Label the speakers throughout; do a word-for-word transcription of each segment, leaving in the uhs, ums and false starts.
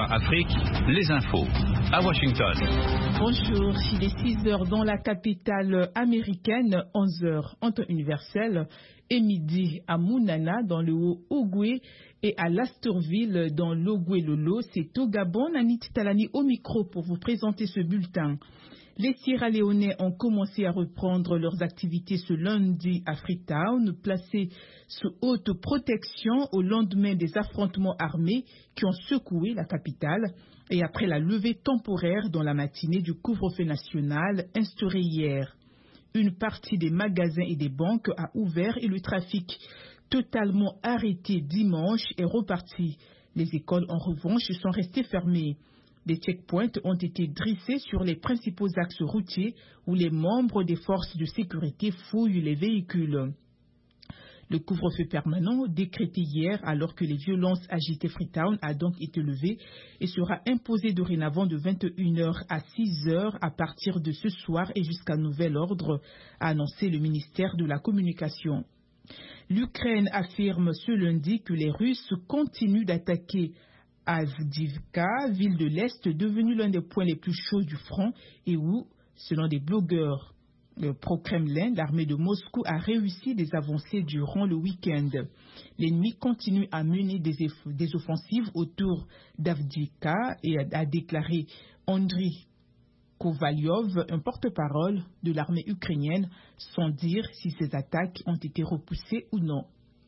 Speaker 1: O A Afrique, les infos à Washington.
Speaker 2: Bonjour, il est six heures dans la capitale américaine, onze heures en temps universel, et midi à Mounana dans le Haut-Ogooué et à Lastorville dans l'Ogooué-Lolo. C'est au Gabon, Nanit Talani au micro pour vous présenter ce bulletin. Les Sierra-Léonais ont commencé à reprendre leurs activités ce lundi à Freetown, placés sous haute protection au lendemain des affrontements armés qui ont secoué la capitale et après la levée temporaire dans la matinée du couvre-feu national instauré hier. Une partie des magasins et des banques a ouvert et le trafic totalement arrêté dimanche est reparti. Les écoles, en revanche, sont restées fermées. Des checkpoints ont été dressés sur les principaux axes routiers où les membres des forces de sécurité fouillent les véhicules. Le couvre-feu permanent, décrété hier alors que les violences agitaient Freetown, a donc été levé et sera imposé dorénavant de vingt et une heures à six heures à partir de ce soir et jusqu'à nouvel ordre, a annoncé le ministère de la Communication. L'Ukraine affirme ce lundi que les Russes continuent d'attaquer Avdiivka, ville de l'Est devenue l'un des points les plus chauds du front et où, selon des blogueurs pro-Kremlin, l'armée de Moscou a réussi des avancées durant le week-end. L'ennemi continue à mener des, des offensives autour d'Avdiivka et a, a déclaré Andriy Kovalyov, un porte-parole de l'armée ukrainienne, sans dire si ces attaques ont été repoussées ou non.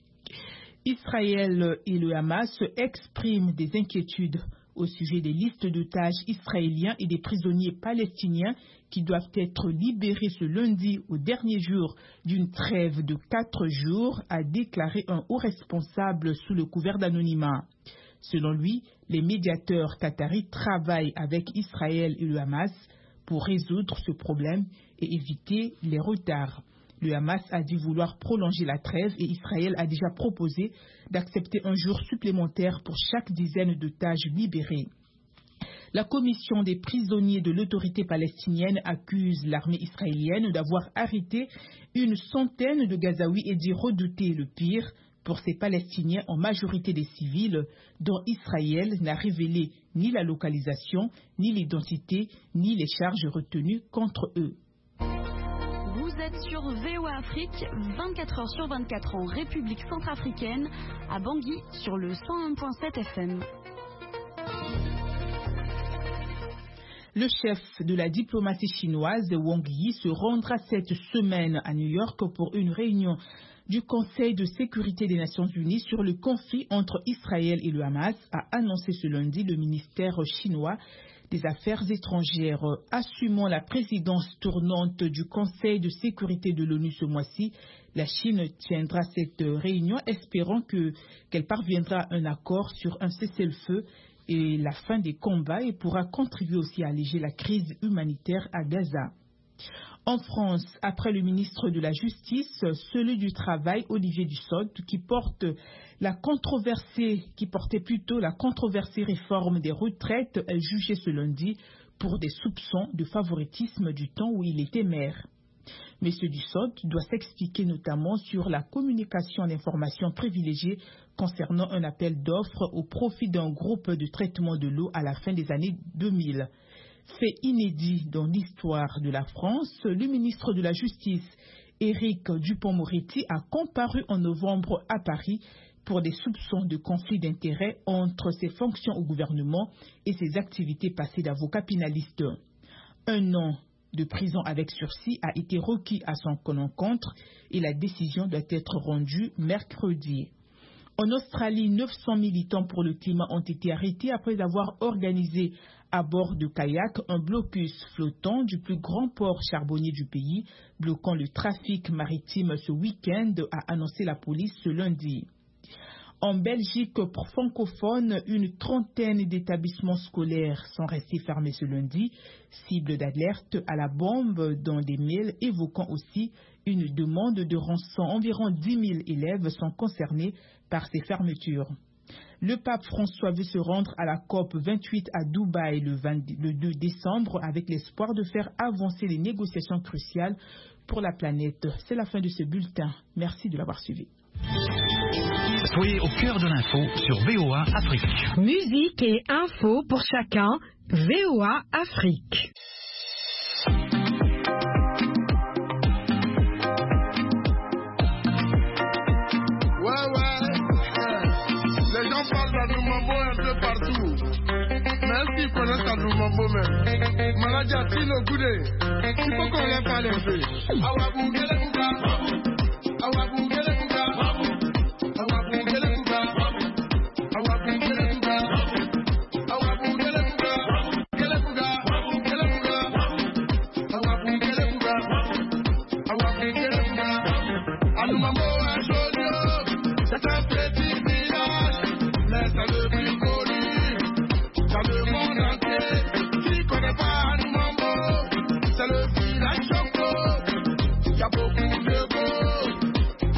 Speaker 2: Israël et le Hamas expriment des inquiétudes au sujet des listes d'otages israéliens et des prisonniers palestiniens qui doivent être libérés ce lundi au dernier jour d'une trêve de quatre jours, a déclaré un haut responsable sous le couvert d'anonymat. Selon lui, les médiateurs qataris travaillent avec Israël et le Hamas pour résoudre ce problème et éviter les retards. Le Hamas a dit vouloir prolonger la trêve et Israël a déjà proposé d'accepter un jour supplémentaire pour chaque dizaine d'otages libérés. La commission des prisonniers de l'autorité palestinienne accuse l'armée israélienne d'avoir arrêté une centaine de Gazaouis et d'y redouter le pire pour ces Palestiniens, en majorité des civils, dont Israël n'a révélé ni la localisation, ni l'identité, ni les charges retenues contre eux.
Speaker 3: Vous êtes sur V O A Afrique, vingt-quatre heures sur vingt-quatre en République centrafricaine, à Bangui sur le cent un virgule sept F M.
Speaker 2: Le chef de la diplomatie chinoise, Wang Yi, se rendra cette semaine à New York pour une réunion du Conseil de sécurité des Nations Unies sur le conflit entre Israël et le Hamas, a annoncé ce lundi le ministère chinois des Affaires étrangères. Assumant la présidence tournante du Conseil de sécurité de l'ONU ce mois-ci, la Chine tiendra cette réunion espérant que, qu'elle parviendra à un accord sur un cessez-le-feu et la fin des combats et pourra contribuer aussi à alléger la crise humanitaire à Gaza. En France, après le ministre de la Justice, celui du Travail, Olivier Dussopt, qui porte la controversée, qui portait plutôt la controversée réforme des retraites, est jugé ce lundi pour des soupçons de favoritisme du temps où il était maire. M. Dussopt doit s'expliquer notamment sur la communication d'informations privilégiées concernant un appel d'offres au profit d'un groupe de traitement de l'eau à la fin des années deux mille. Fait inédit dans l'histoire de la France, le ministre de la Justice, Éric Dupond-Moretti, a comparu en novembre à Paris pour des soupçons de conflit d'intérêts entre ses fonctions au gouvernement et ses activités passées d'avocat pénaliste. Un an de prison avec sursis a été requis à son encontre et la décision doit être rendue mercredi. En Australie, neuf cents militants pour le climat ont été arrêtés après avoir organisé à bord de kayak un blocus flottant du plus grand port charbonnier du pays, bloquant le trafic maritime ce week-end, a annoncé la police ce lundi. En Belgique francophone, une trentaine d'établissements scolaires sont restés fermés ce lundi, cible d'alerte à la bombe dans des mails évoquant aussi une demande de rançon. Environ dix mille élèves sont concernés par ces fermetures. Le pape François veut se rendre à la COP vingt-huit à Dubaï le, vingt, le deux décembre avec l'espoir de faire avancer les négociations cruciales pour la planète. C'est la fin de ce bulletin. Merci de l'avoir suivi.
Speaker 1: Soyez au cœur de l'info sur V O A Afrique.
Speaker 4: Musique et info pour chacun, V O A Afrique.
Speaker 5: Ouais, ouais, les gens parlent d'Adoumambo un peu partout. Mais est-ce qu'ils connaissent Adoumambo même? Maladia Tino Goudé, il faut qu'on en parle un peu. Awabou Gele Bouga, Awabou Gele Bouga, Awabou Gele Bouga, Awabou Gele Bouga, Awabou Gele Bouga, Gele Bouga, Gele Bouga, Awabou Gele Bouga, Awabou Gele Bouga. Adoumambo un joli, c'est un petit village, mais c'est le plus connu dans le monde entier. Qui connaît pas Adoumambo? C'est le village Choco. Y a beaucoup de beaux.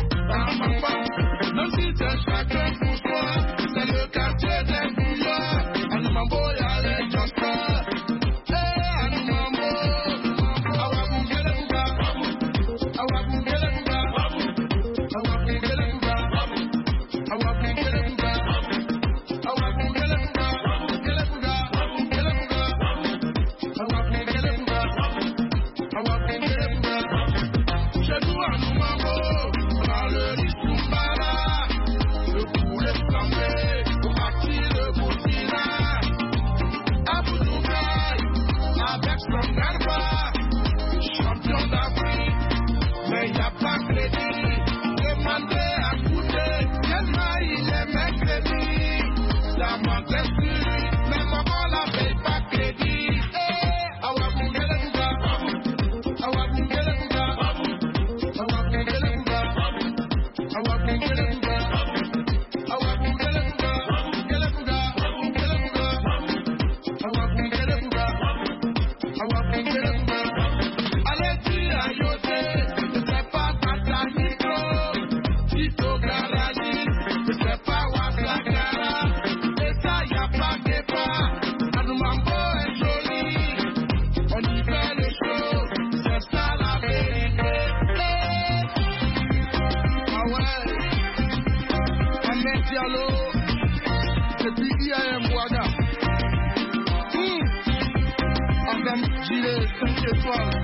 Speaker 5: Même si c'est chacun pour soi, c'est le quartier des bouillards. Adoumambo, y'a les Josta. Eh, Adoumambo. Awabou Gele Bouga, Awabou Gele Bouga, Awabou Gele Bouga, Awabou Gele Bouga, Awabou Gele Bouga, Gele Bouga, Gele Bouga, Awabou Gele Bouga, Awabou Gele Bouga. Chez nous, Adoumambo, on a le Lissumbala, le poulet flambé, au parti de Burkina, Abou Dougaï, avec son garba, champion d'Afrique, mais y a pas crédit. Demandez à goûter, tellement il est mercredi. La menthe est sur lui, mais maman la paye pas crédit. Eh, Awabou Gele Bouga, Awabou Gele Bouga, Awabou Gele Bouga, Awabou Gele Bouga, Awabou Gele Bouga, Gele Bouga, Gele Bouga, Awabou Gele Bouga, Awabou Gele Bouga. Allez dire à Yoté, je sais pas Tata Niko, Tito Garagi, je sais pas Ouattara, et ça y a pas débat. Adoumambo est joli, on y fait les choses, c'est ça la vérité. Eh, ah ouais, Ahmed Diallo, depuis I A M Ouaga. Hum, Adam Gillet, cinq étoiles.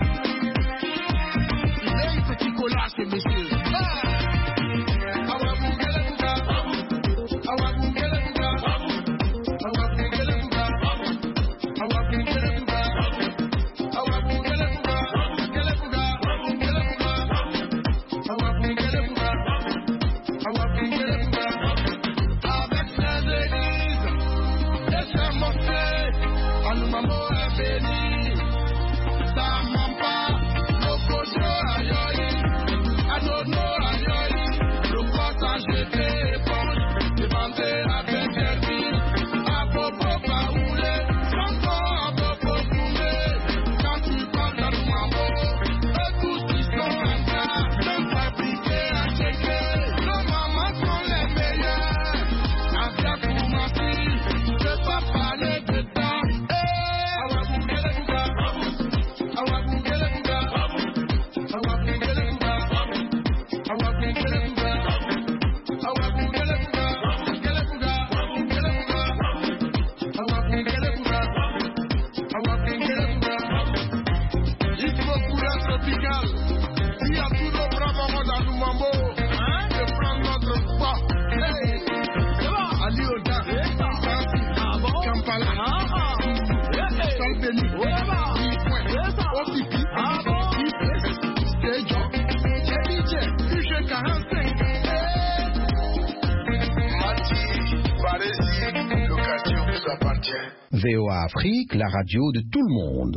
Speaker 5: Il aime ce qui collage, ce monsieur. Ah! Awabou Gele Bouga, Awabou Gele Bouga, Awabou Gele Bouga, Awabou Gele Bouga, Awabou Gele Bouga, Gele Bouga, Gele Bouga, Awabou Gele Bouga, Awabou Gele Bouga. Avec ses églises et ses mosquées, Adoumambo est béni. Ça ment pas, le cocho aïe, Adono aïe, le passage était éponge, demandez avec Derby, à Bobo Paoulé, Santo à Bobo Koumé. Quand tu parles d'Adoumambo, eux tous ils sont un gars, même fabriqués à checker. Nos mamans sont les meilleures, avec Koumassi, je peux pas parler de temps. Eh, Awabou Gele Bouga, Awabou Gele Bouga, Awabou Gele Bouga, Awabou Gele Bouga, Awabou Gele Bouga, Gele Bouga, Gele Bouga, Awabou Gele Bouga, Awabou Gele Bouga. Il faut couleur tropicale. Il y a tous nos bras mamans d'Adoumambo. Je prends notre pas. Hey, c'est bon. Ali Oda, Kampala, Salbeni, Opipi, Stéjo, D J, U G quarante-cinq. Mati, Parésie, l'occasion vous appartient.
Speaker 6: V O A Afrique, la radio de tout le monde.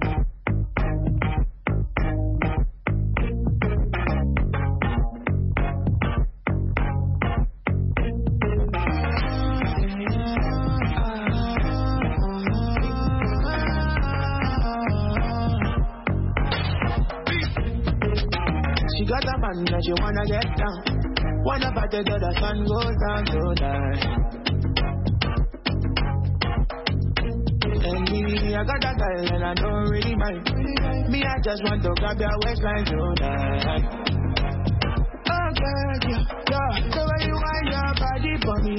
Speaker 7: She got a man that she wanna get down. Wanna party till the sun goes down tonight. And me, I got a girl and I don't really mind. Me, I just want to grab your waistline tonight. beg you. Yeah, the way you wind your body for me,